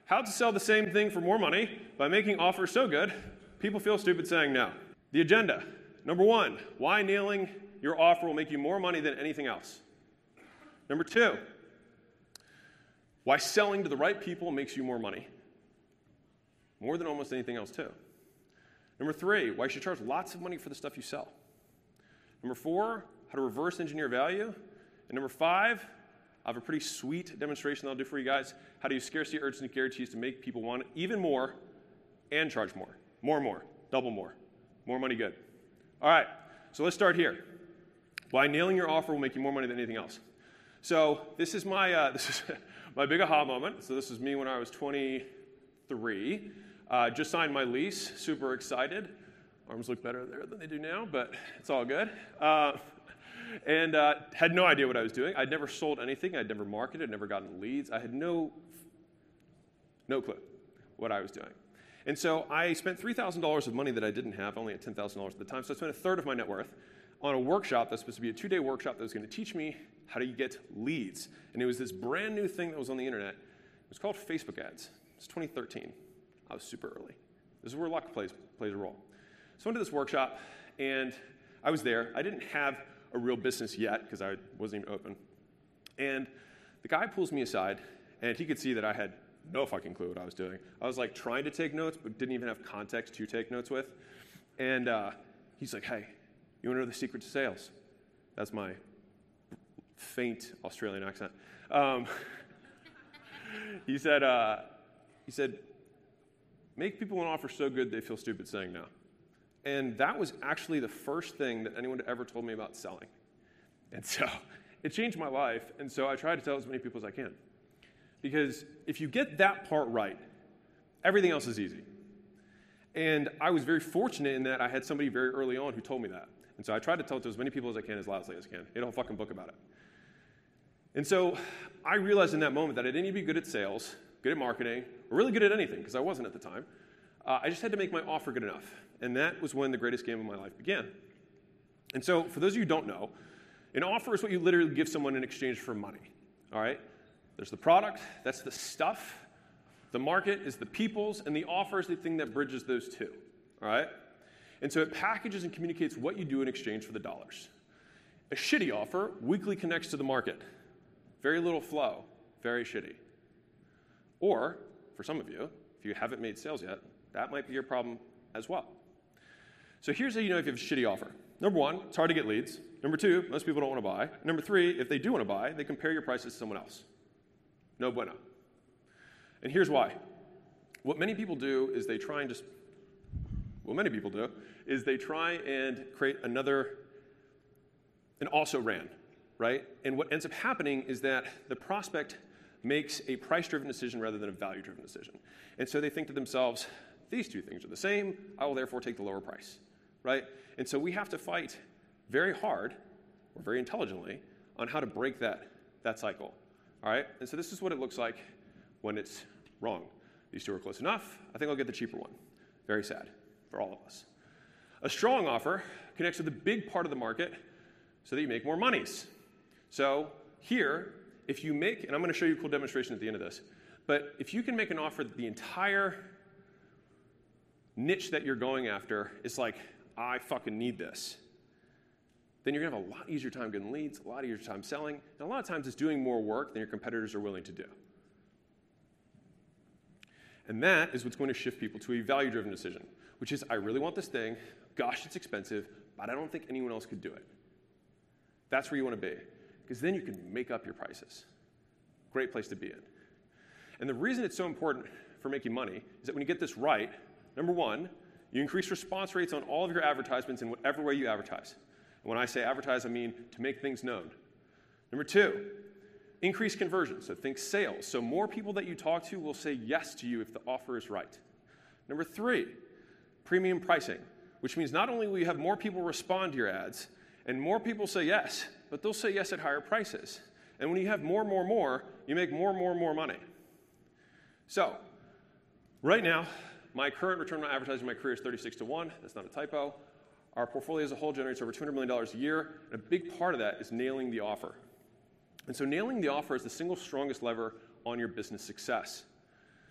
How to sell the same thing for more money by making offers so good, people feel stupid saying no. The agenda. Number 1, why nailing your offer will make you more money than anything else. Number 2, why selling to the right people makes you more money. More than almost anything else, too. Number 3, why you should charge lots of money for the stuff you sell. Number 4, how to reverse engineer value. And number 5, I have a pretty sweet demonstration that I'll do for you guys. How to use scarcity urgency guarantees to make people want even more and charge more. More, double more. More money good. All right, so let's start here. Why nailing your offer will make you more money than anything else. So this is my my big aha moment. So this is me when I was 23. Just signed my lease, super excited. Arms look better there than they do now, but it's all good. And had no idea what I was doing. I'd never sold anything. I'd never marketed, never gotten leads. I had no clue what I was doing. And so I spent $3,000 of money that I didn't have, only at $10,000 at the time. So I spent a third of my net worth on a workshop that's supposed to be a 2-day workshop that was going to teach me how to get leads. And it was this brand new thing that was on the internet. It was called Facebook ads. It was 2013. I was super early. This is where luck plays a role. So I went to this workshop, and I was there. I didn't have a real business yet because I wasn't even open. And the guy pulls me aside, and he could see that I had no fucking clue what I was doing. I was like trying to take notes, but didn't even have context to take notes with. And he's like, hey, you want to know the secret to sales? That's my faint Australian accent. He said, make people an offer so good they feel stupid saying no. And that was actually the first thing that anyone ever told me about selling. And so it changed my life, and so I try to tell as many people as I can. Because if you get that part right, everything else is easy. And I was very fortunate in that I had somebody very early on who told me that. And so I tried to tell it to as many people as I can, as loudly as I can. Made a whole fucking book about it. And so I realized in that moment that I didn't need to be good at sales, good at marketing, or really good at anything, because I wasn't at the time. I just had to make my offer good enough. And that was when the greatest game of my life began. And so for those of you who don't know, an offer is what you literally give someone in exchange for money. All right? There's the product, that's the stuff. The market is the people's, and the offer is the thing that bridges those two. All right? And so it packages and communicates what you do in exchange for the dollars. A shitty offer weakly connects to the market. Very little flow, very shitty. Or, for some of you, if you haven't made sales yet, that might be your problem as well. So here's how you know if you have a shitty offer. Number 1, it's hard to get leads. Number 2, most people don't want to buy. Number 3, if they do want to buy, they compare your prices to someone else. No bueno. And here's why. What many people do is they try and create an also-ran, right? And what ends up happening is that the prospect makes a price-driven decision rather than a value-driven decision. And so they think to themselves, these two things are the same, I will therefore take the lower price, right? And so we have to fight very hard, or very intelligently, on how to break that cycle, all right? And so this is what it looks like when it's wrong. These two are close enough, I think I'll get the cheaper one. Very sad for all of us. A strong offer connects with a big part of the market so that you make more monies. So here, if you make, and I'm going to show you a cool demonstration at the end of this, but if you can make an offer that the entire niche that you're going after is like, I fucking need this, then you're going to have a lot easier time getting leads, a lot easier time selling, and a lot of times it's doing more work than your competitors are willing to do. And that is what's going to shift people to a value-driven decision, which is, I really want this thing, gosh, it's expensive, but I don't think anyone else could do it. That's where you want to be, because then you can make up your prices. Great place to be in. And the reason it's so important for making money is that when you get this right, number 1, you increase response rates on all of your advertisements in whatever way you advertise. And when I say advertise, I mean to make things known. Number 2, increase conversion, so think sales. So more people that you talk to will say yes to you if the offer is right. Number 3, premium pricing, which means not only will you have more people respond to your ads, and more people say yes, but they'll say yes at higher prices. And when you have more, you make more money. So, right now, my current return on advertising in my career is 36-1. That's not a typo. Our portfolio as a whole generates over $200 million a year, and a big part of that is nailing the offer. And so nailing the offer is the single strongest lever on your business success.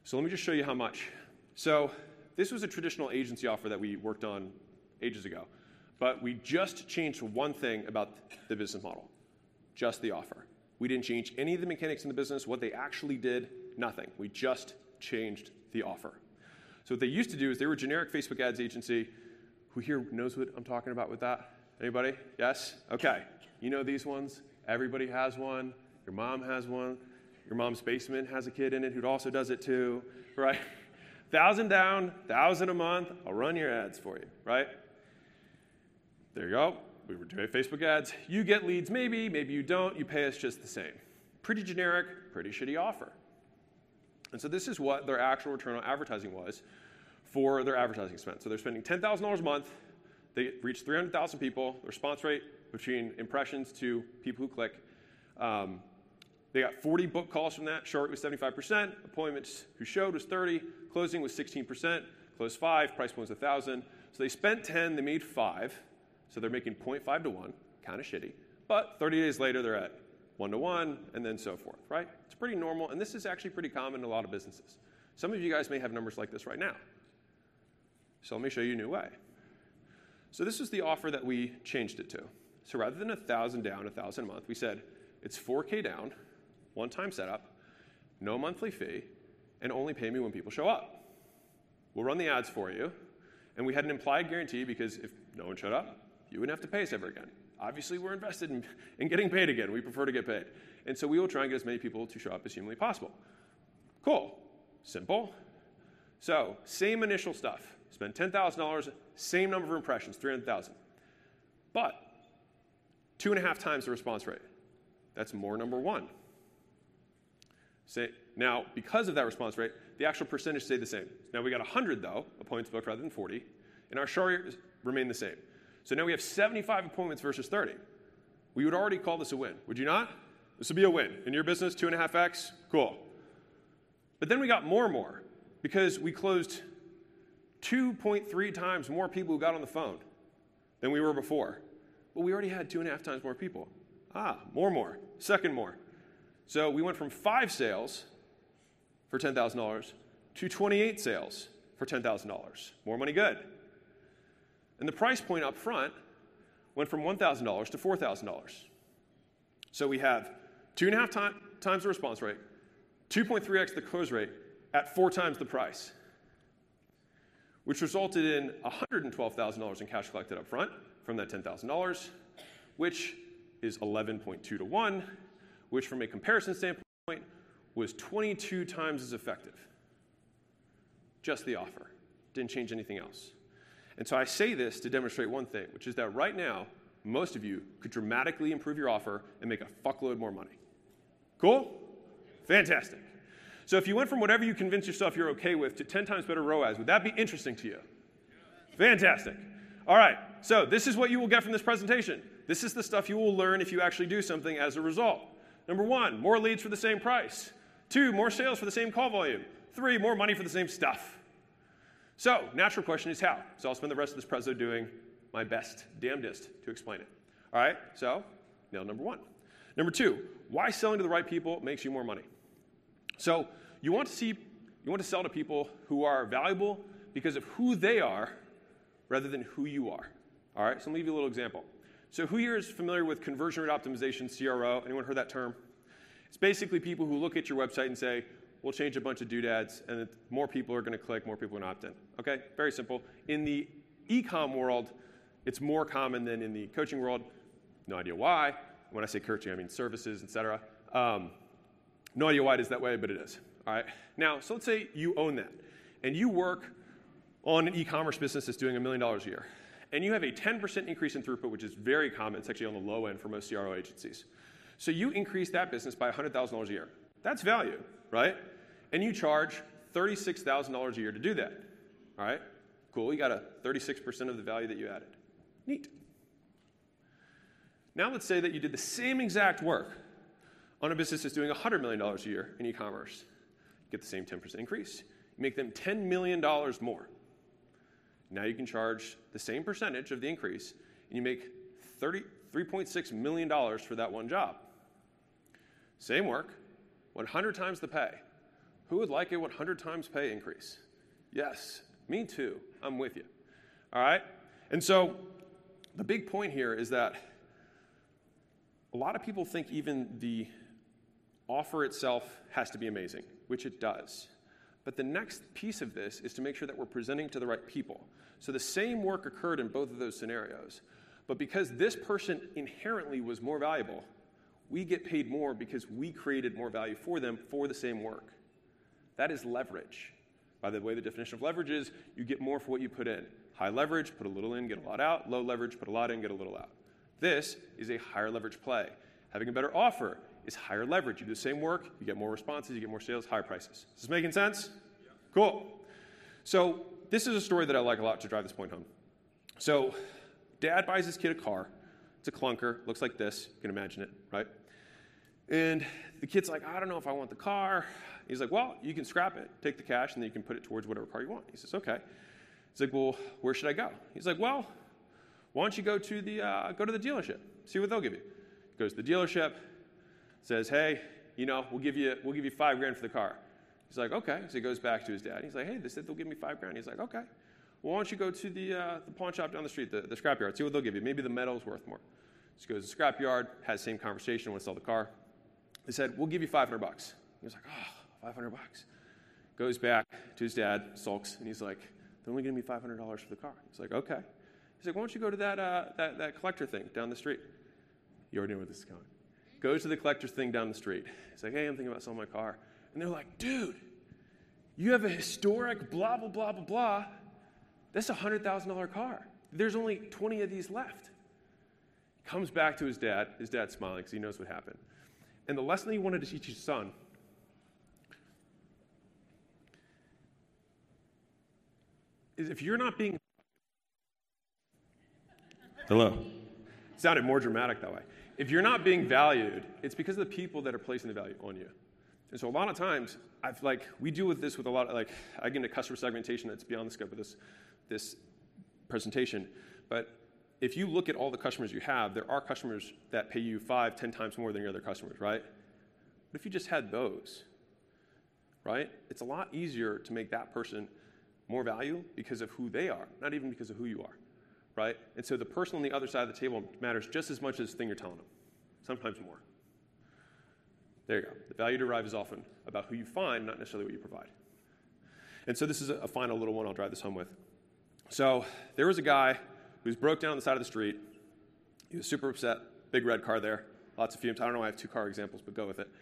So let me just show you how much. So this was a traditional agency offer that we worked on ages ago, but we just changed one thing about the business model, just the offer. We didn't change any of the mechanics in the business, what they actually did, nothing. We just changed the offer. So what they used to do is they were a generic Facebook ads agency. Who here knows what I'm talking about with that? Anybody? Yes? Okay. You know these ones? Everybody has one. Your mom has one. Your mom's basement has a kid in it who also does it too, right? 1,000 down, 1,000 a month, I'll run your ads for you, right? There you go. We were doing Facebook ads. You get leads maybe, maybe you don't. You pay us just the same. Pretty generic, pretty shitty offer. And so this is what their actual return on advertising was for their advertising spend. So they're spending $10,000 a month. They reach 300,000 people. The response rate between impressions to people who click. They got 40 book calls from that. Short was 75%. Appointments who showed was 30. Closing was 16%. Closed 5. Price point was 1,000. So they spent 10. They made 5. So they're making 0.5 to 1. Kind of shitty. But 30 days later, they're at 1 to 1, and then so forth, right? It's pretty normal, and this is actually pretty common in a lot of businesses. Some of you guys may have numbers like this right now. So let me show you a new way. So this is the offer that we changed it to. So rather than 1,000 down, 1,000 a month, we said it's 4K down, one-time setup, no monthly fee, and only pay me when people show up. We'll run the ads for you, and we had an implied guarantee because if no one showed up, you wouldn't have to pay us ever again. Obviously, we're invested in getting paid again. We prefer to get paid. And so we will try and get as many people to show up as humanly possible. Cool. Simple. So same initial stuff. Spend $10,000, same number of impressions, 300,000. But 2.5 times the response rate. That's more number one. Now, because of that response rate, the actual percentage stayed the same. Now we got 100, though, appointments booked rather than 40, and our show rate remained the same. So now we have 75 appointments versus 30. We would already call this a win, would you not? This would be a win. In your business, 2.5x, cool. But then we got more because we closed 2.3 times more people who got on the phone than we were before. But we already had 2.5 times more people. More, second more. So we went from 5 sales for $10,000 to 28 sales for $10,000. More money good. And the price point up front went from $1,000 to $4,000. So we have 2.5 times the response rate, 2.3x the close rate at 4 times the price, which resulted in $112,000 in cash collected up front from that $10,000, which is 11.2 to 1, which from a comparison standpoint was 22 times as effective. Just the offer. Didn't change anything else. And so I say this to demonstrate one thing, which is that right now, most of you could dramatically improve your offer and make a fuckload more money. Cool? Fantastic. So if you went from whatever you convince yourself you're okay with to 10 times better ROAS, would that be interesting to you? Fantastic. All right, so this is what you will get from this presentation. This is the stuff you will learn if you actually do something as a result. Number 1, more leads for the same price. 2, more sales for the same call volume. 3, more money for the same stuff. So, natural question is how? So I'll spend the rest of this preso doing my best, damnedest, to explain it. All right, so nail number 1. Number 2, why selling to the right people makes you more money. So you want to sell to people who are valuable because of who they are rather than who you are. All right, so let me give you a little example. So who here is familiar with conversion rate optimization, CRO? Anyone heard that term? It's basically people who look at your website and say, we'll change a bunch of doodads, and more people are going to click, more people are going to opt in. Okay, very simple. In the e-com world, it's more common than in the coaching world. No idea why. When I say coaching, I mean services, etc. No idea why it is that way, but it is. All right. Now, so let's say you own that, and you work on an e-commerce business that's doing $1 million a year, and you have a 10% increase in throughput, which is very common. It's actually on the low end for most CRO agencies. So you increase that business by $100,000 a year. That's value, right? And you charge $36,000 a year to do that. All right? Cool. You got a 36% of the value that you added. Neat. Now let's say that you did the same exact work on a business that's doing $100 million a year in e-commerce. You get the same 10% increase. You make them $10 million more. Now you can charge the same percentage of the increase, and you make $3.6 million for that one job. Same work, 100 times the pay, Who would like a 100 times pay increase? Yes, me too. I'm with you. All right? And so the big point here is that a lot of people think even the offer itself has to be amazing, which it does. But the next piece of this is to make sure that we're presenting to the right people. So the same work occurred in both of those scenarios. But because this person inherently was more valuable, we get paid more because we created more value for them for the same work. That is leverage. By the way, the definition of leverage is you get more for what you put in. High leverage, put a little in, get a lot out. Low leverage, put a lot in, get a little out. This is a higher leverage play. Having a better offer is higher leverage. You do the same work, you get more responses, you get more sales, higher prices. Is this making sense? Yeah. Cool. So this is a story that I like a lot to drive this point home. So dad buys his kid a car. It's a clunker. Looks like this. You can imagine it, right? And the kid's like, I don't know if I want the car. He's like, well, you can scrap it. Take the cash, and then you can put it towards whatever car you want. He says, okay. He's like, well, where should I go? He's like, well, why don't you go to the dealership, see what they'll give you. He goes to the dealership, says, hey, we'll give you $5,000 for the car. He's like, okay. So he goes back to his dad. He's like, hey, they said they'll give me $5,000. He's like, okay. Well, why don't you go to the pawn shop down the street, the scrapyard, see what they'll give you. Maybe the metal's worth more. So he goes to the scrapyard, has the same conversation, wants to sell the car. They said, we'll give you $500. He was like, oh, $500. Goes back to his dad, sulks, and he's like, they're only giving me $500 for the car. He's like, okay. He's like, why don't you go to that collector thing down the street? You already know where this is going. Goes to the collector's thing down the street. He's like, hey, I'm thinking about selling my car. And they're like, dude, you have a historic blah, blah, blah, blah, blah. That's a $100,000 car. There's only 20 of these left. Comes back to his dad's smiling because he knows what happened. And the lesson that he wanted to teach his son is if you're not being... Hello. It sounded more dramatic that way. If you're not being valued, it's because of the people that are placing the value on you. And so a lot of times, we deal with this with a lot of, I get into customer segmentation that's beyond the scope of this presentation. But if you look at all the customers you have, there are customers that pay you 5, 10 times more than your other customers, right? What if you just had those, right? It's a lot easier to make that person more value because of who they are, not even because of who you are, right? And so the person on the other side of the table matters just as much as the thing you're telling them, sometimes more. There you go. The value derived is often about who you find, not necessarily what you provide. And so this is a final little one I'll drive this home with. So there was a guy who was broke down on the side of the street. He was super upset. Big red car there. Lots of fumes. I don't know why I have 2 car examples, but go with it.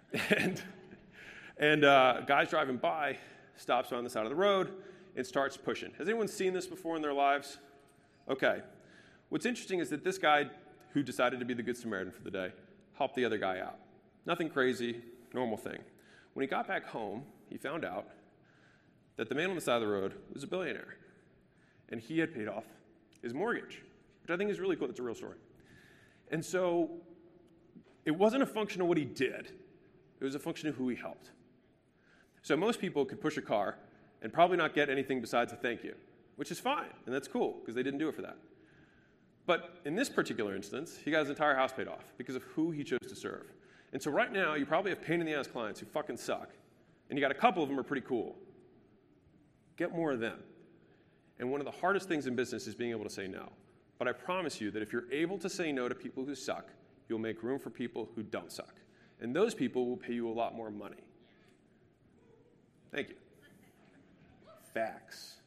And guy's driving by, stops on the side of the road, and starts pushing. Has anyone seen this before in their lives? Okay. What's interesting is that this guy, who decided to be the Good Samaritan for the day, helped the other guy out. Nothing crazy, normal thing. When he got back home, he found out that the man on the side of the road was a billionaire. And he had paid off his mortgage, which I think is really cool. It's a real story. And so it wasn't a function of what he did. It was a function of who he helped. So most people could push a car and probably not get anything besides a thank you, which is fine, and that's cool, because they didn't do it for that. But in this particular instance, he got his entire house paid off because of who he chose to serve. And so right now, you probably have pain-in-the-ass clients who fucking suck, and you got a couple of them who are pretty cool. Get more of them. And one of the hardest things in business is being able to say no. But I promise you that if you're able to say no to people who suck, you'll make room for people who don't suck. And those people will pay you a lot more money. Thank you. Facts.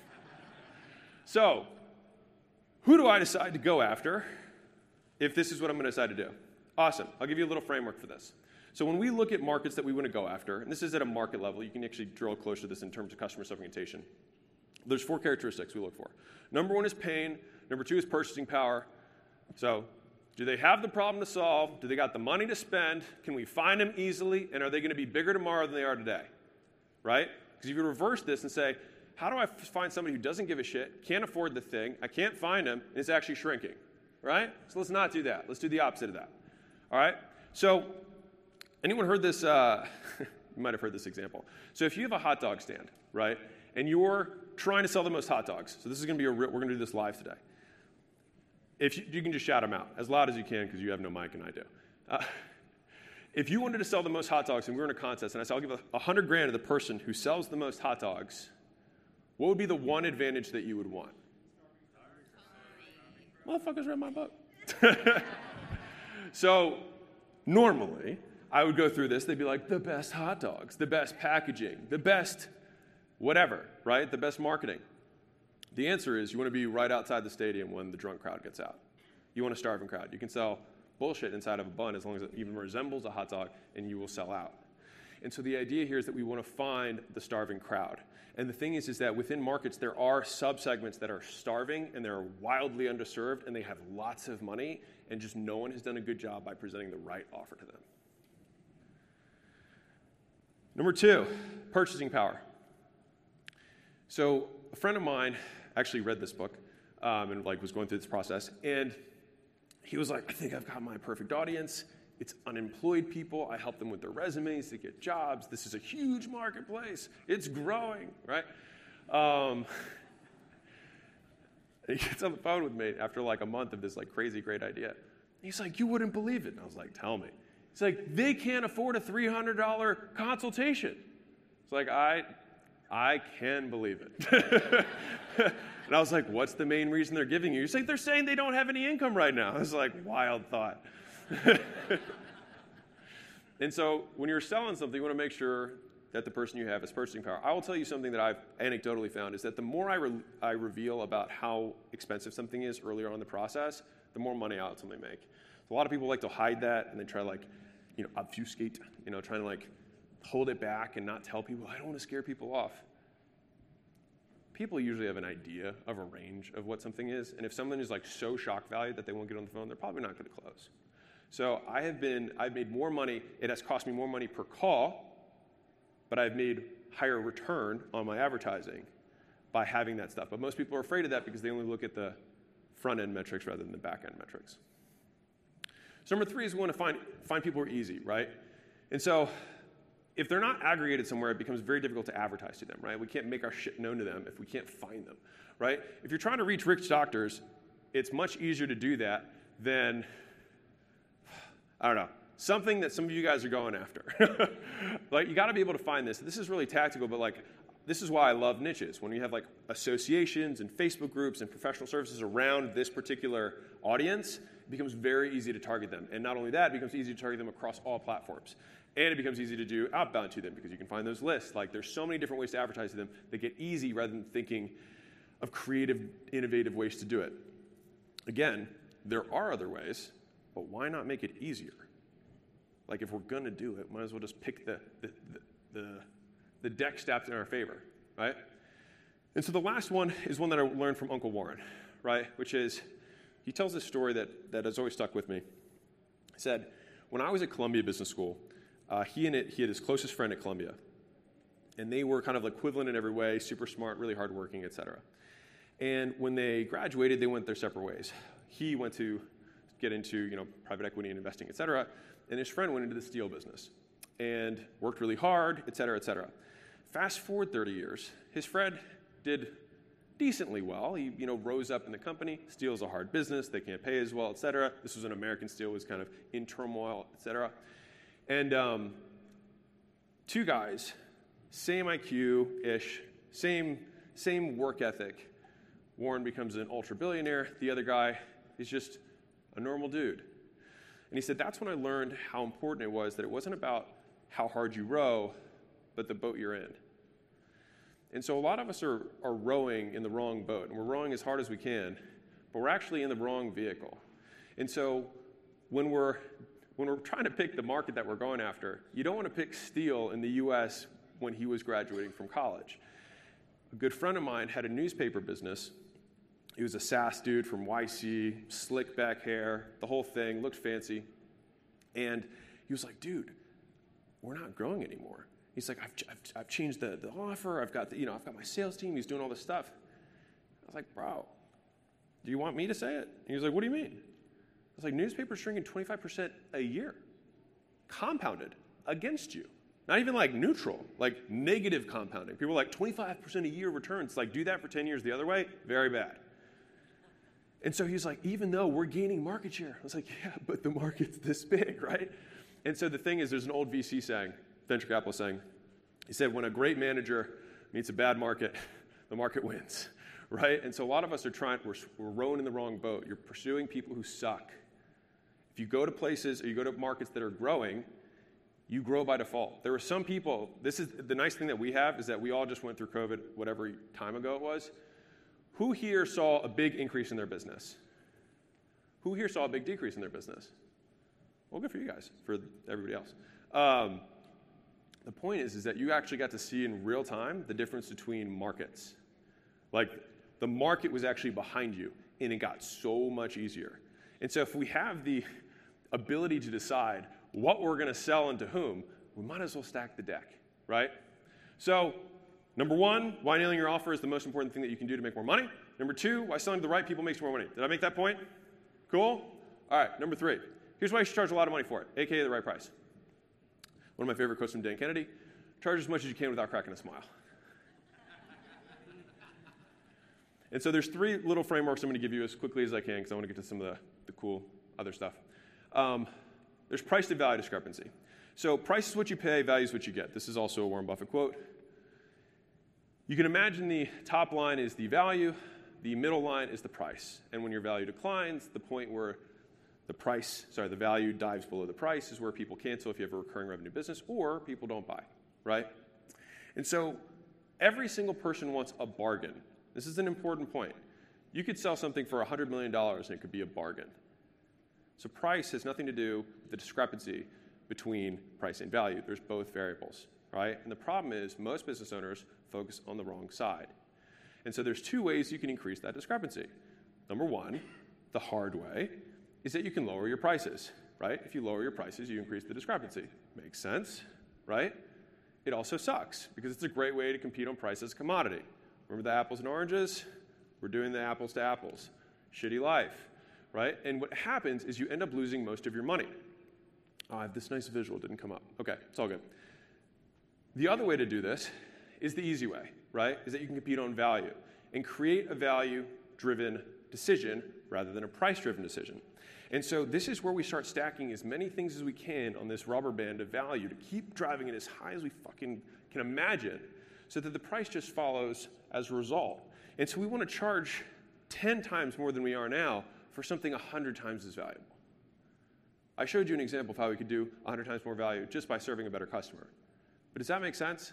So, who do I decide to go after if this is what I'm going to decide to do? Awesome. I'll give you a little framework for this. So when we look at markets that we want to go after, and this is at a market level, you can actually drill closer to this in terms of customer segmentation. There's 4 characteristics we look for. Number 1 is pain. Number 2 is purchasing power. So do they have the problem to solve? Do they got the money to spend? Can we find them easily? And are they going to be bigger tomorrow than they are today? Right? Because if you reverse this and say, how do I find somebody who doesn't give a shit, can't afford the thing, I can't find them, and it's actually shrinking? Right? So let's not do that. Let's do the opposite of that. All right? So anyone heard this? You might have heard this example. So if you have a hot dog stand, right, and you're trying to sell the most hot dogs, so this is going to be we're going to do this live today. If you can just shout them out as loud as you can because you have no mic and I do. If you wanted to sell the most hot dogs and we were in a contest and I said, I'll give $100,000 to the person who sells the most hot dogs, what would be the one advantage that you would want? Motherfuckers read my book. So normally, I would go through this. They'd be like, the best hot dogs, the best packaging, the best whatever, right? The best marketing. The answer is you want to be right outside the stadium when the drunk crowd gets out. You want a starving crowd. You can sell bullshit inside of a bun as long as it even resembles a hot dog, and you will sell out. And so the idea here is that we want to find the starving crowd. And the thing is that within markets, there are subsegments that are starving, and they're wildly underserved, and they have lots of money, and just no one has done a good job by presenting the right offer to them. Number 2, purchasing power. So a friend of mine actually read this book and was going through this process, and he was like, I think I've got my perfect audience. It's unemployed people. I help them with their resumes to get jobs. This is a huge marketplace. It's growing, right? He gets on the phone with me after a month of this crazy great idea. He's like, you wouldn't believe it. And I was like, tell me. He's like, they can't afford a $300 consultation. It's like, I can believe it. And I was like, what's the main reason they're giving you? He's like, they're saying they don't have any income right now. I was like, wild thought. And so when you're selling something, you want to make sure that the person you have has purchasing power. I will tell you something that I've anecdotally found is that the more I reveal about how expensive something is earlier on in the process, the more money I'll ultimately make. So a lot of people like to hide that and they try to obfuscate, trying to hold it back and not tell people. I don't want to scare people off. People usually have an idea of a range of what something is, and if someone is so shock value that they won't get on the phone, they're probably not going to close. So I've made more money. It has cost me more money per call, but I've made higher return on my advertising by having that stuff. But most people are afraid of that because they only look at the front end metrics rather than the back end metrics. So number 3 is we want to find people who are easy, right? And so if they're not aggregated somewhere, it becomes very difficult to advertise to them, right? We can't make our shit known to them if we can't find them, right? If you're trying to reach rich doctors, it's much easier to do that than, I don't know, something that some of you guys are going after. You got to be able to find this. This is really tactical, but this is why I love niches. When you have associations and Facebook groups and professional services around this particular audience, it becomes very easy to target them. And not only that, it becomes easy to target them across all platforms. And it becomes easy to do outbound to them because you can find those lists. There's so many different ways to advertise to them that get easy rather than thinking of creative, innovative ways to do it. Again, there are other ways, but why not make it easier? If we're going to do it, might as well just pick the deck stacked in our favor, right? And so the last one is one that I learned from Uncle Warren, right? Which is, he tells this story that has always stuck with me. He said, when I was at Columbia Business School, he had his closest friend at Columbia, and they were kind of equivalent in every way, super smart, really hardworking, et cetera. And when they graduated, they went their separate ways. He went to get into private equity and investing, et cetera, and his friend went into the steel business and worked really hard, et cetera, et cetera. Fast forward 30 years, his friend did decently well. He rose up in the company. Steel is a hard business. They can't pay as well, et cetera. This was an American Steel, was kind of in turmoil, et cetera. And 2 guys, same IQ-ish, same work ethic. Warren becomes an ultra-billionaire. The other guy is just a normal dude. And he said, that's when I learned how important it was that it wasn't about how hard you row, but the boat you're in. And so a lot of us are rowing in the wrong boat, and we're rowing as hard as we can, but we're actually in the wrong vehicle. And so when we're trying to pick the market that we're going after, you don't want to pick steel in the U.S. when he was graduating from college. A good friend of mine had a newspaper business. He was a SaaS dude from YC, slick back hair, the whole thing, looked fancy. And he was like, dude, we're not growing anymore. He's like, I've changed the offer. I've got I've got my sales team. He's doing all this stuff. I was like, bro, do you want me to say it? And he was like, what do you mean? I was like, newspapers shrinking 25% a year, compounded against you. Not even neutral, negative compounding. People are 25% a year returns. Do that for 10 years the other way, very bad. And so he's like, even though we're gaining market share. I was like, yeah, but the market's this big, right? And so the thing is, there's an old VC saying, venture capitalist saying, he said, when a great manager meets a bad market, the market wins, right? And so a lot of us are we're rowing in the wrong boat. You're pursuing people who suck. If you go to places or you go to markets that are growing, you grow by default. There were some people, this is the nice thing that we have is that we all just went through COVID, whatever time ago it was. Who here saw a big increase in their business? Who here saw a big decrease in their business? Well, good for you guys, for everybody else. The point is that you actually got to see in real time the difference between markets. Like, the market was actually behind you, and it got so much easier. And so if we have the ability to decide what we're going to sell and to whom, we might as well stack the deck, right? So, number one, why nailing your offer is the most important thing that you can do to make more money. Number two, why selling to the right people makes more money. Did I make that point? Cool? All right, number three. Here's why you should charge a lot of money for it, aka the right price. One of my favorite quotes from Dan Kennedy, charge as much as you can without cracking a smile. And so there's three little frameworks I'm going to give you as quickly as I can because I want to get to some of the cool other stuff. There's price to value discrepancy. So price is what you pay, value is what you get. This is also a Warren Buffett quote. You can imagine the top line is the value, the middle line is the price. And when your value declines, the point where the value dives below the price is where people cancel if you have a recurring revenue business or people don't buy, right? And so every single person wants a bargain. This is an important point. You could sell something for $100 million and it could be a bargain. So price has nothing to do with the discrepancy between price and value. There's both variables, right? And the problem is most business owners focus on the wrong side. And so there's two ways you can increase that discrepancy. Number one, the hard way, is that you can lower your prices, right? If you lower your prices, you increase the discrepancy. Makes sense, right? It also sucks because it's a great way to compete on price as a commodity. Remember the apples and oranges? We're doing the apples to apples. Shitty life, right? And what happens is you end up losing most of your money. Oh, I have this nice visual, didn't come up. Okay, it's all good. The other way to do this is the easy way, right? Is that you can compete on value and create a value-driven decision rather than a price-driven decision. And so this is where we start stacking as many things as we can on this rubber band of value to keep driving it as high as we fucking can imagine so that the price just follows as a result. And so we want to charge 10 times more than we are now for something 100 times as valuable. I showed you an example of how we could do 100 times more value just by serving a better customer. But does that make sense?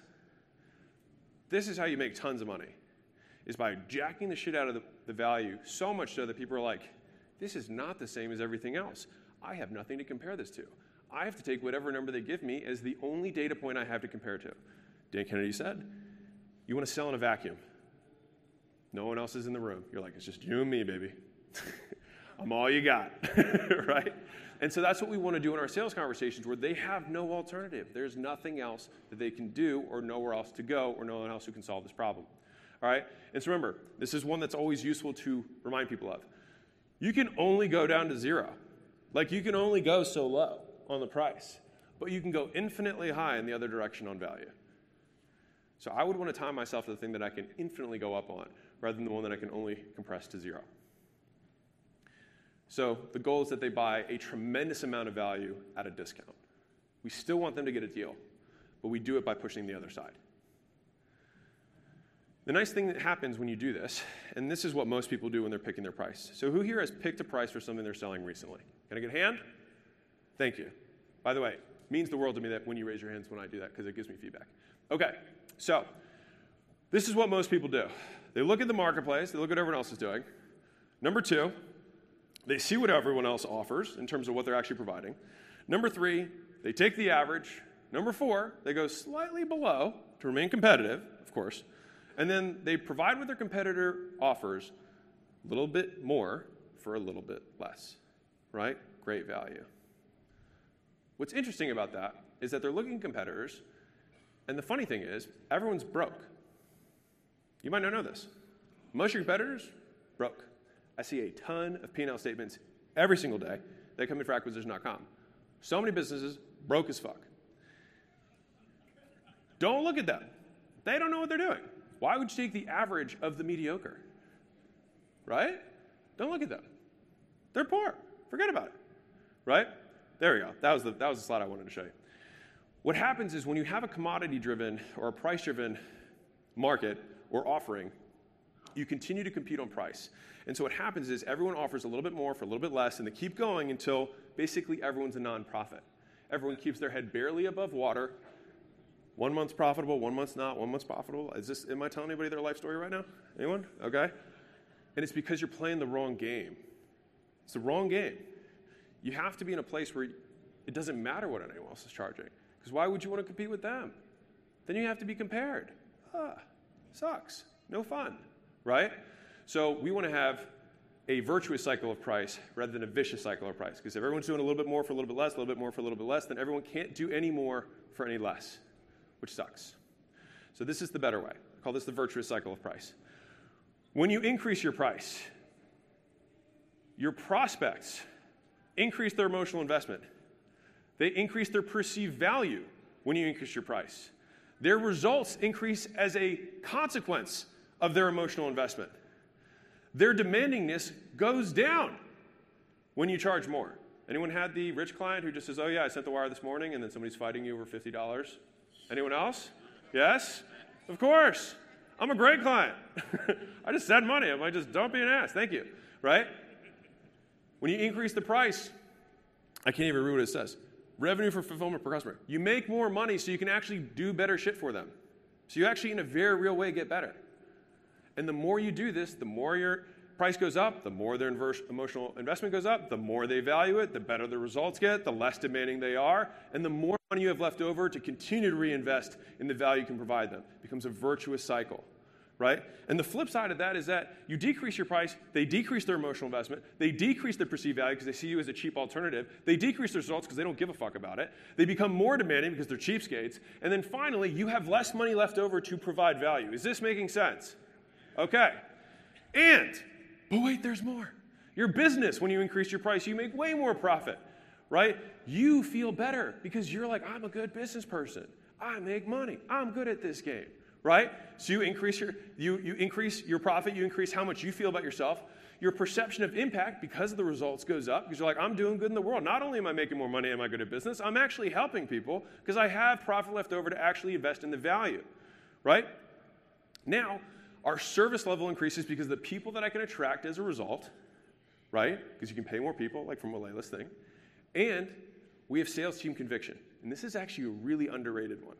This is how you make tons of money, is by jacking the shit out of the value so much so that people are like, this is not the same as everything else. I have nothing to compare this to. I have to take whatever number they give me as the only data point I have to compare to. Dan Kennedy said, you want to sell in a vacuum. No one else is in the room. You're like, it's just you and me, baby. I'm all you got, right? And so that's what we want to do in our sales conversations where they have no alternative. There's nothing else that they can do or nowhere else to go or no one else who can solve this problem, all right? And so remember, this is one that's always useful to remind people of. You can only go down to zero. Like you can only go so low on the price, but you can go infinitely high in the other direction on value. So I would want to time myself to the thing that I can infinitely go up on rather than the one that I can only compress to zero. So the goal is that they buy a tremendous amount of value at a discount. We still want them to get a deal, but we do it by pushing the other side. The nice thing that happens when you do this, and this is what most people do when they're picking their price. So who here has picked a price for something they're selling recently? Can I get a hand? Thank you. By the way, it means the world to me that when you raise your hands when I do that because it gives me feedback. Okay, so this is what most people do. They look at the marketplace, they look at what everyone else is doing. Number two, they see what everyone else offers in terms of what they're actually providing. Number three, they take the average. Number four, they go slightly below to remain competitive, of course. And then they provide what their competitor offers a little bit more for a little bit less, right? Great value. What's interesting about that is that they're looking at competitors, and the funny thing is, everyone's broke. You might not know this. Most of your competitors, broke. I see a ton of P&L statements every single day that come in for acquisition.com. So many businesses broke as fuck. Don't look at them. They don't know what they're doing. Why would you take the average of the mediocre? Right? Don't look at them. They're poor. Forget about it. Right? There we go. That was the slide I wanted to show you. What happens is when you have a commodity-driven or a price-driven market or offering, you continue to compete on price. And so what happens is everyone offers a little bit more for a little bit less, and they keep going until basically everyone's a nonprofit. Everyone keeps their head barely above water. 1 month's profitable, 1 month's not, 1 month's profitable. Am I telling anybody their life story right now? Anyone? Okay. And it's because you're playing the wrong game. It's the wrong game. You have to be in a place where it doesn't matter what anyone else is charging. Because why would you want to compete with them? Then you have to be compared. Sucks. No fun, right? So we want to have a virtuous cycle of price rather than a vicious cycle of price. Because if everyone's doing a little bit more for a little bit less, a little bit more for a little bit less, then everyone can't do any more for any less, which sucks. So this is the better way. I call this the virtuous cycle of price. When you increase your price, your prospects increase their emotional investment. They increase their perceived value when you increase your price. Their results increase as a consequence of their emotional investment. Their demandingness goes down when you charge more. Anyone had the rich client who just says, oh yeah, I sent the wire this morning, and then somebody's fighting you over $50? Anyone else? Yes? Of course. I'm a great client. I just send money. I'm like, just don't be an ass. Thank you. Right? When you increase the price, I can't even read what it says. Revenue for fulfillment per customer. You make more money so you can actually do better shit for them. So you actually, in a very real way, get better. And the more you do this, the more your price goes up, the more their emotional investment goes up, the more they value it, the better the results get, the less demanding they are, and the more money you have left over to continue to reinvest in the value you can provide them. It becomes a virtuous cycle, right? And the flip side of that is that you decrease your price, they decrease their emotional investment, they decrease their perceived value because they see you as a cheap alternative, they decrease their results because they don't give a fuck about it, they become more demanding because they're cheapskates, and then finally, you have less money left over to provide value. Is this making sense? Okay. But wait, there's more. Your business, when you increase your price, you make way more profit, right? You feel better because you're like, I'm a good business person. I make money. I'm good at this game, right? So you increase your profit, you increase how much you feel about yourself. Your perception of impact because of the results goes up because you're like, I'm doing good in the world. Not only am I making more money, am I good at business, I'm actually helping people because I have profit left over to actually invest in the value, right? Now, our service level increases because the people that I can attract as a result, right? Because you can pay more people, like from Layla's thing. And we have sales team conviction. And this is actually a really underrated one.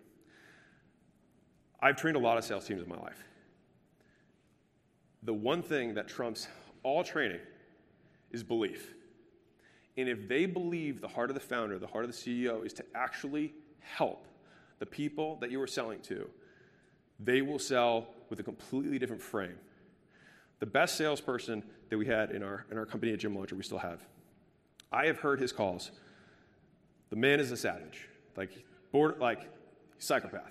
I've trained a lot of sales teams in my life. The one thing that trumps all training is belief. And if they believe the heart of the founder, the heart of the CEO is to actually help the people that you are selling to, they will sell with a completely different frame. The best salesperson that we had in our company at Gym Launcher, we still have. I have heard his calls. The man is a savage, like psychopath.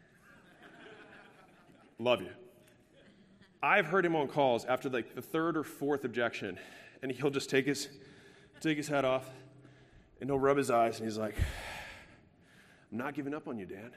Love you. I've heard him on calls after like the third or fourth objection, and he'll just take his head off, and he'll rub his eyes, and he's like, I'm not giving up on you, Dan.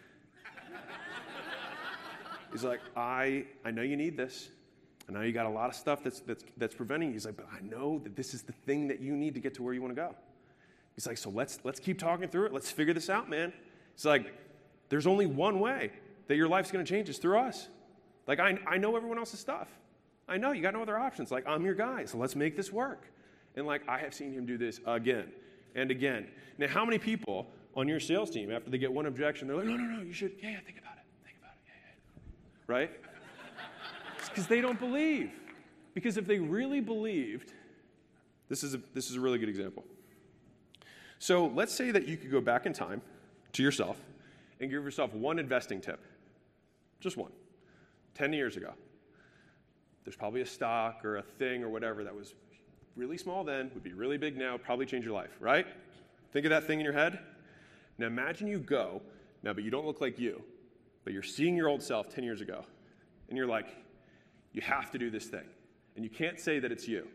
He's like, I know you need this. I know you got a lot of stuff that's preventing you. He's like, but I know that this is the thing that you need to get to where you want to go. He's like, so let's keep talking through it. Let's figure this out, man. It's like, there's only one way that your life's going to change is through us. Like, I know everyone else's stuff. I know you got no other options. Like, I'm your guy, so let's make this work. And like, I have seen him do this again and again. Now, how many people on your sales team, after they get one objection, they're like, no, you should, yeah, think about it. Right? It's because they don't believe. Because if they really believed, this is a really good example. So let's say that you could go back in time to yourself and give yourself one investing tip. Just one. 10 years ago. There's probably a stock or a thing or whatever that was really small then, would be really big now, probably change your life, right? Think of that thing in your head. Now imagine you go, but you don't look like you. But you're seeing your old self 10 years ago, and you're like, you have to do this thing, and you can't say that it's you.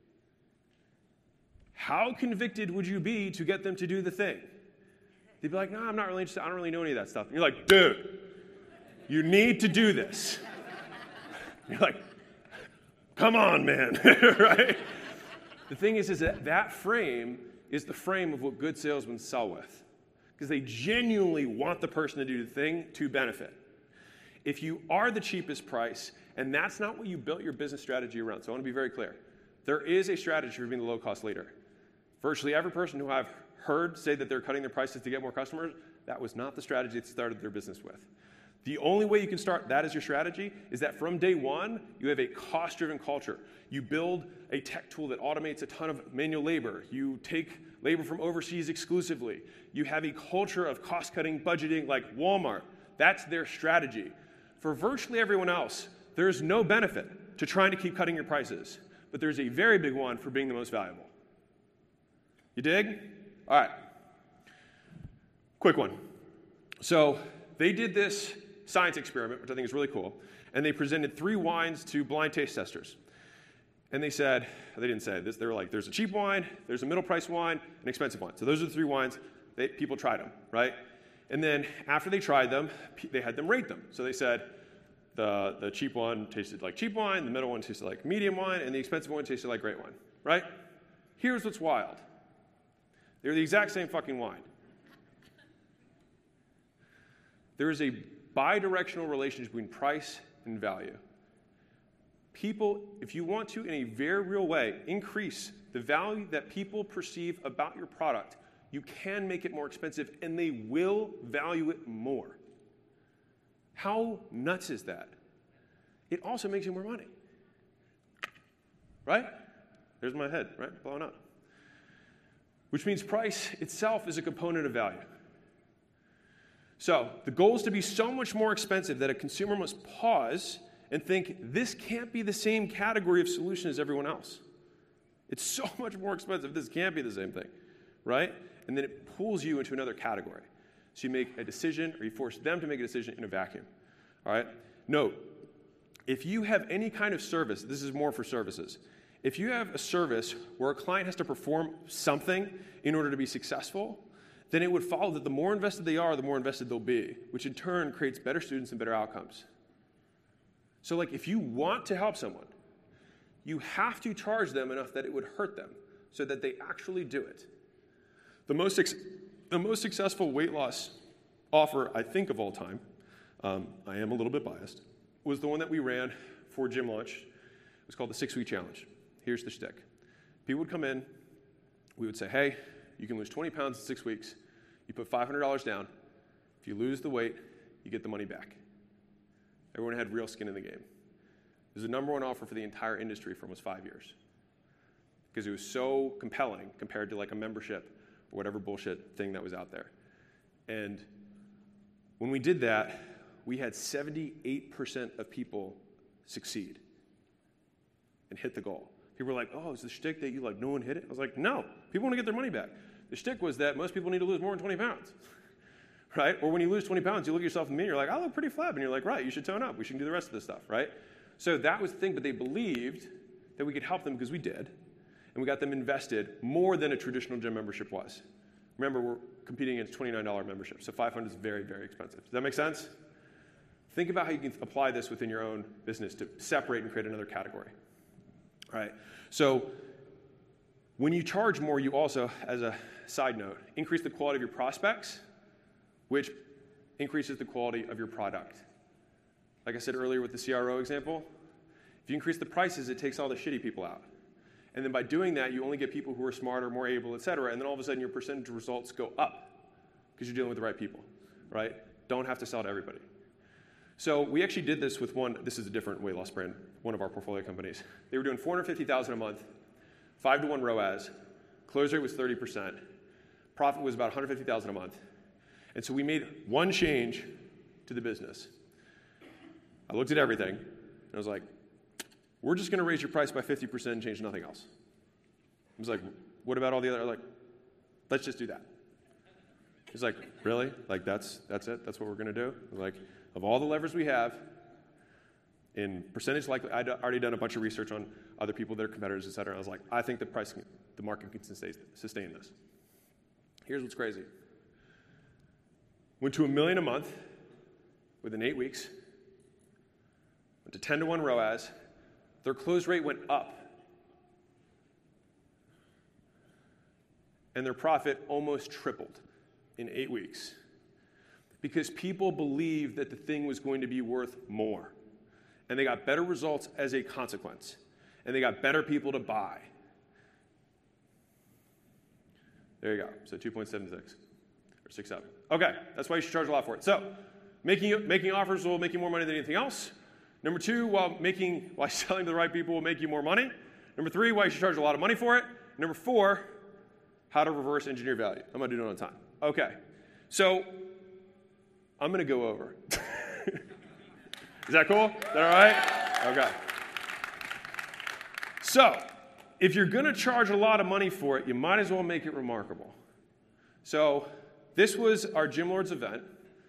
How convicted would you be to get them to do the thing? They'd be like, no, I'm not really interested. I don't really know any of that stuff. And you're like, dude, you need to do this. You're like, come on, man, right? The thing is that frame is the frame of what good salesmen sell with, because they genuinely want the person to do the thing to benefit. If you are the cheapest price, and that's not what you built your business strategy around, so I want to be very clear. There is a strategy for being the low-cost leader. Virtually every person who I've heard say that they're cutting their prices to get more customers, that was not the strategy they started their business with. The only way you can start that as your strategy is that from day one, you have a cost-driven culture. You build a tech tool that automates a ton of manual labor. You take labor from overseas exclusively. You have a culture of cost-cutting, budgeting like Walmart. That's their strategy. For virtually everyone else, there's no benefit to trying to keep cutting your prices, but there's a very big one for being the most valuable. You dig? All right. Quick one. So they did this science experiment, which I think is really cool, and they presented 3 wines to blind taste testers. And they said, they didn't say this, they were like, there's a cheap wine, there's a middle price wine, an expensive wine. So those are the 3 wines, people tried them, right? And then after they tried them, they had them rate them. So they said the cheap one tasted like cheap wine, the middle one tasted like medium wine, and the expensive one tasted like great wine, right? Here's what's wild. They're the exact same fucking wine. There is a bi-directional relationship between price and value. People, if you want to, in a very real way, increase the value that people perceive about your product, you can make it more expensive, and they will value it more. How nuts is that? It also makes you more money. Right? There's my head, right? Blowing up. Which means price itself is a component of value. So the goal is to be so much more expensive that a consumer must pause and think, this can't be the same category of solution as everyone else. It's so much more expensive, this can't be the same thing, right? And then it pulls you into another category. So you make a decision, or you force them to make a decision in a vacuum, all right? Note, if you have any kind of service, this is more for services, if you have a service where a client has to perform something in order to be successful, then it would follow that the more invested they are, the more invested they'll be, which in turn creates better students and better outcomes. So like if you want to help someone, you have to charge them enough that it would hurt them so that they actually do it. The most successful weight loss offer, I think, of all time, I am a little bit biased, was the one that we ran for Gym Launch. It was called the 6-Week Challenge. Here's the shtick. People would come in. We would say, hey, you can lose 20 pounds in 6 weeks. You put $500 down. If you lose the weight, you get the money back. Everyone had real skin in the game. It was the number 1 offer for the entire industry for almost 5 years because it was so compelling compared to like a membership or whatever bullshit thing that was out there. And when we did that, we had 78% of people succeed and hit the goal. People were like, oh, it's the shtick that you like, no one hit it? I was like, no, people want to get their money back. The shtick was that most people need to lose more than 20 pounds, right? Or when you lose 20 pounds, you look at yourself in the mirror, you're like, I look pretty flab, and you're like, right, you should tone up. We should do the rest of this stuff, right? So that was the thing, but they believed that we could help them because we did, and we got them invested more than a traditional gym membership was. Remember, we're competing against $29 membership, so $500 is very, very expensive. Does that make sense? Think about how you can apply this within your own business to separate and create another category. All right, so when you charge more, you also, as a side note, increase the quality of your prospects, which increases the quality of your product. Like I said earlier with the CRO example, if you increase the prices, it takes all the shitty people out. And then by doing that, you only get people who are smarter, more able, et cetera, and then all of a sudden your percentage of results go up because you're dealing with the right people, right? Don't have to sell to everybody. So we actually did this with one, this is a different weight loss brand, one of our portfolio companies. They were doing $450,000 a month, 5-to-1 ROAS, close rate was 30%, profit was about $150,000 a month. And so we made one change to the business. I looked at everything, and I was like, we're just gonna raise your price by 50% and change nothing else. I was like, what about all the other, like, let's just do that. He's like, really? Like, that's it? That's what we're gonna do? I was like, of all the levers we have, in percentage likely, I'd already done a bunch of research on other people, their competitors, et cetera. I was like, I think the market can sustain this. Here's what's crazy. Went to $1 million a month within 8 weeks. Went to 10-to-1 ROAS. Their close rate went up. and their profit almost tripled in 8 weeks because people believed that the thing was going to be worth more. And they got better results as a consequence. And they got better people to buy. There you go. So 2.76 or 6.7. Okay, that's why you should charge a lot for it. So making offers will make you more money than anything else. Number 2, while selling to the right people will make you more money. Number 3, why you should charge a lot of money for it. Number 4, how to reverse engineer value. I'm going to do it on time. Okay, so I'm going to go over. Is that cool? Is that all right? Okay. So, if you're going to charge a lot of money for it, you might as well make it remarkable. So, this was our Gym Lords event.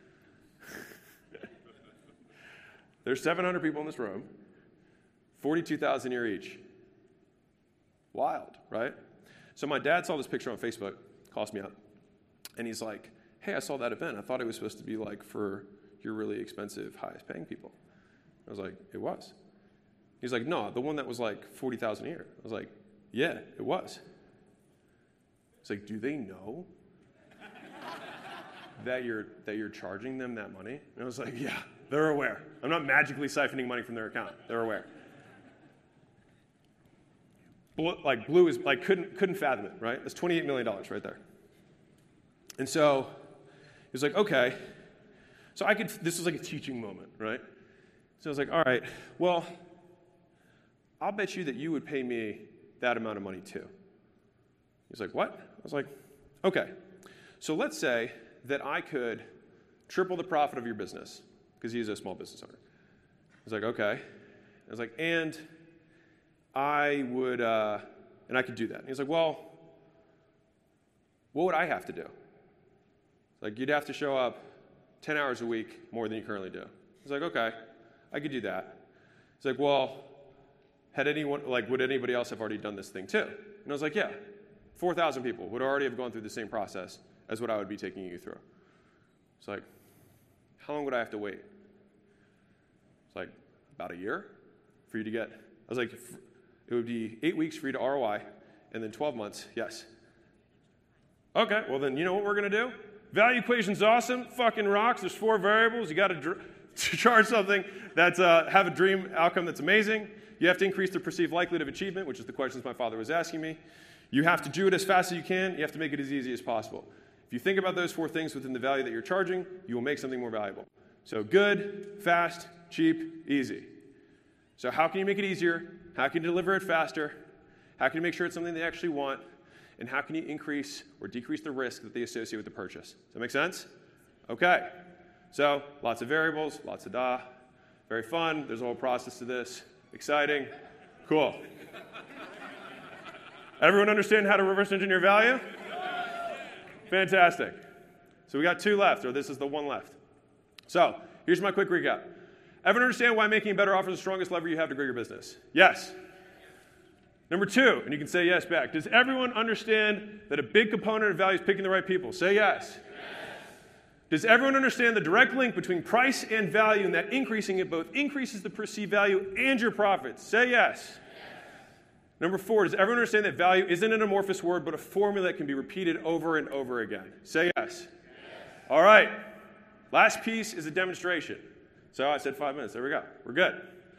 There's 700 people in this room, 42,000 here each. Wild, right? So my dad saw this picture on Facebook, calls me up, and he's like, hey, I saw that event. I thought it was supposed to be like for your really expensive, highest paying people. I was like, it was. He's like, no, the one that was like 40,000 a year. I was like, yeah, it was. He's like, do they know that you're charging them that money? And I was like, yeah, they're aware. I'm not magically siphoning money from their account. They're aware. Blue is like couldn't fathom it, right? That's $28 million right there. And so he was like, okay. So this was like a teaching moment, right? So I was like, all right, well, I'll bet you that you would pay me that amount of money too. He's like, what? I was like, okay. So let's say that I could triple the profit of your business, because he's a small business owner. I was like, okay. I was like, and I could do that. And he's like, well, what would I have to do? Like, you'd have to show up 10 hours a week more than you currently do. He's like, okay, I could do that. He's like, well, would anybody else have already done this thing too? And I was like, yeah, 4,000 people would already have gone through the same process as what I would be taking you through. It's like, how long would I have to wait? It's like, about a year for you to get. I was like, it would be 8 weeks for you to ROI, and then 12 months, yes. Okay, well then, you know what we're going to do? Value equation's awesome, fucking rocks. There's 4 variables. You got to charge something that's have a dream outcome that's amazing. You have to increase the perceived likelihood of achievement, which is the questions my father was asking me. You have to do it as fast as you can. You have to make it as easy as possible. If you think about those 4 things within the value that you're charging, you will make something more valuable. So good, fast, cheap, easy. So how can you make it easier? How can you deliver it faster? How can you make sure it's something they actually want? And how can you increase or decrease the risk that they associate with the purchase? Does that make sense? Okay. So lots of variables, lots of very fun. There's a whole process to this. Exciting. Cool. Everyone understand how to reverse engineer value? Fantastic. So we got 2 left, or this is the 1 left. So here's my quick recap. Everyone understand why making a better offer is the strongest lever you have to grow your business? Yes. Number 2, and you can say yes back. Does everyone understand that a big component of value is picking the right people? Say yes. Does everyone understand the direct link between price and value, and that increasing it both increases the perceived value and your profits? Say yes. Number 4, does everyone understand that value isn't an amorphous word, but a formula that can be repeated over and over again? Say yes. All right. Last piece is a demonstration. So I said 5 minutes. There we go. We're good.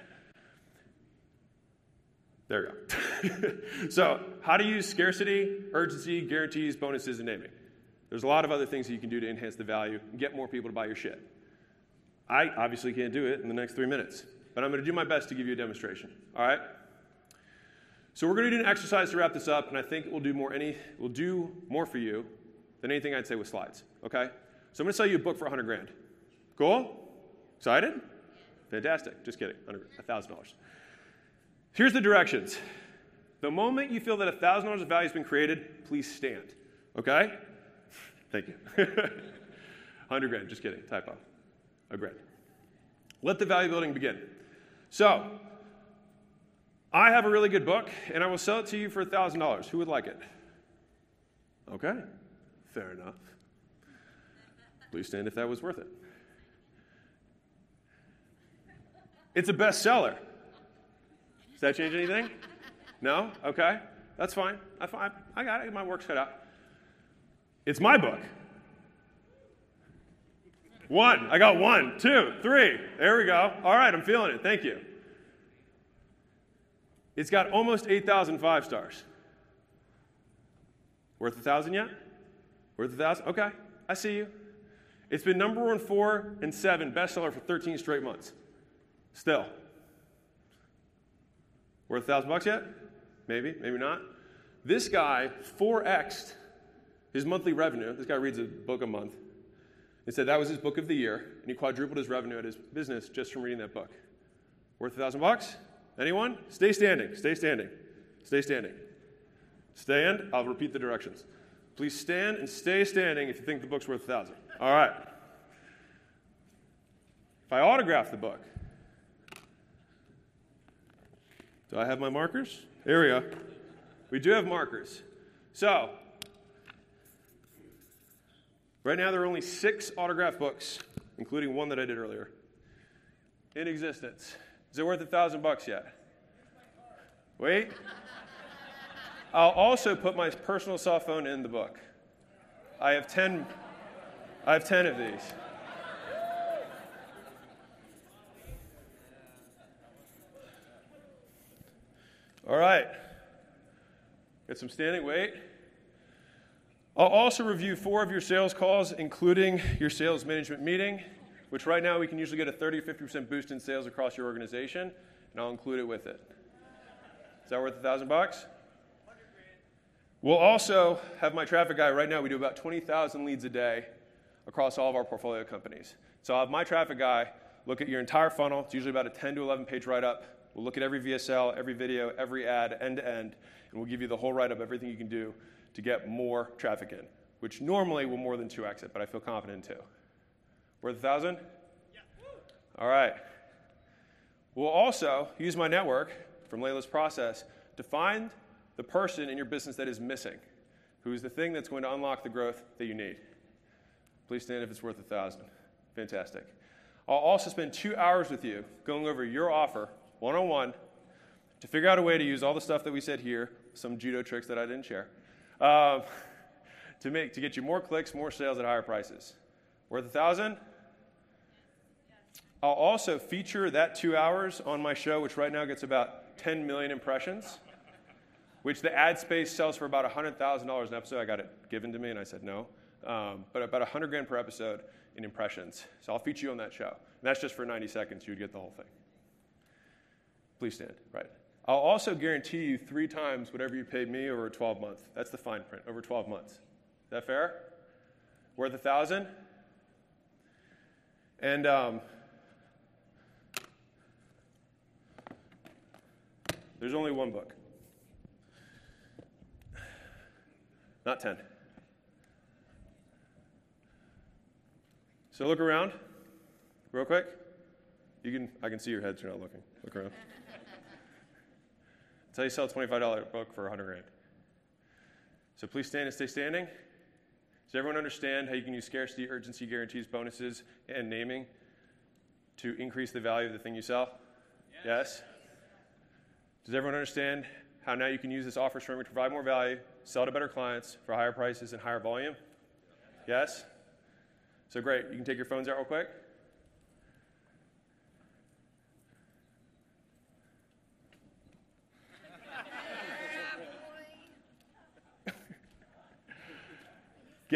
There we go. So how to use scarcity, urgency, guarantees, bonuses, and naming. There's a lot of other things that you can do to enhance the value and get more people to buy your shit. I obviously can't do it in the next 3 minutes, but I'm going to do my best to give you a demonstration. All right? So we're going to do an exercise to wrap this up, and I think it will do more for you than anything I'd say with slides. Okay? So I'm going to sell you a book for $100,000. Cool? Excited? Fantastic. Just kidding. $1,000. Here's the directions. The moment you feel that $1,000 of value has been created, please stand. Okay? Thank you. $100,000. Just kidding. Typo. A grand. Let the value building begin. So, I have a really good book, and I will sell it to you for $1,000. Who would like it? Okay. Fair enough. Please stand if that was worth it. It's a bestseller. Does that change anything? No? Okay. That's fine. I got it. My work's cut out. It's my book. 1. I got 1, 2, 3. There we go. All right, I'm feeling it. Thank you. It's got almost 8,000 5-stars. Worth 1,000 yet? Worth 1,000? Okay, I see you. It's been number 1, 4, and 7 bestseller for 13 straight months. Still. Worth $1,000 yet? Maybe, maybe not. This guy 4x'd his monthly revenue. This guy reads a book a month. He said that was his book of the year, and he quadrupled his revenue at his business just from reading that book. Worth $1,000? Anyone? Stay standing, stay standing, stay standing. Stand, I'll repeat the directions. Please stand and stay standing if you think the book's worth 1,000. All right. If I autograph the book, do I have my markers? Here we go. We do have markers. So, right now there are only 6 autographed books, including one that I did earlier, in existence. Is it worth $1,000 yet? Wait. I'll also put my personal cell phone in the book. I have 10 of these. All right. Get some standing, wait. I'll also review 4 of your sales calls, including your sales management meeting, which right now we can usually get a 30 or 50% boost in sales across your organization, and I'll include it with it. Is that worth $1,000? We'll also have my traffic guy. Right now we do about 20,000 leads a day across all of our portfolio companies. So I'll have my traffic guy look at your entire funnel. It's usually about a 10 to 11 page write-up. We'll look at every VSL, every video, every ad, end to end, and we'll give you the whole write-up, everything you can do to get more traffic in, which normally will more than 2x it, but I feel confident in 2. Worth 1,000? Yeah. All right. We'll also use my network from Layla's process to find the person in your business that is missing, who is the thing that's going to unlock the growth that you need. Please stand if it's worth 1,000. Fantastic. I'll also spend 2 hours with you going over your offer, one-on-one, to figure out a way to use all the stuff that we said here, some judo tricks that I didn't share, to get you more clicks, more sales at higher prices. Worth 1,000? I'll also feature that 2 hours on my show, which right now gets about 10 million impressions, which the ad space sells for about $100,000 an episode. I got it given to me, and I said no. But about $100,000 per episode in impressions. So I'll feature you on that show. And that's just for 90 seconds. You would get the whole thing. Please stand. Right. I'll also guarantee you 3 times whatever you paid me over a 12 months. That's the fine print, over 12 months. Is that fair? Worth 1,000? And there's only one book. Not 10. So look around, real quick. I can see your heads, you're not looking. Look around. That's how you sell a $25 book for $100,000. So please stand and stay standing. Does everyone understand how you can use scarcity, urgency, guarantees, bonuses, and naming to increase the value of the thing you sell? Yes? Does everyone understand how now you can use this offer framework to provide more value, sell to better clients for higher prices and higher volume? Yes? So great. You can take your phones out real quick.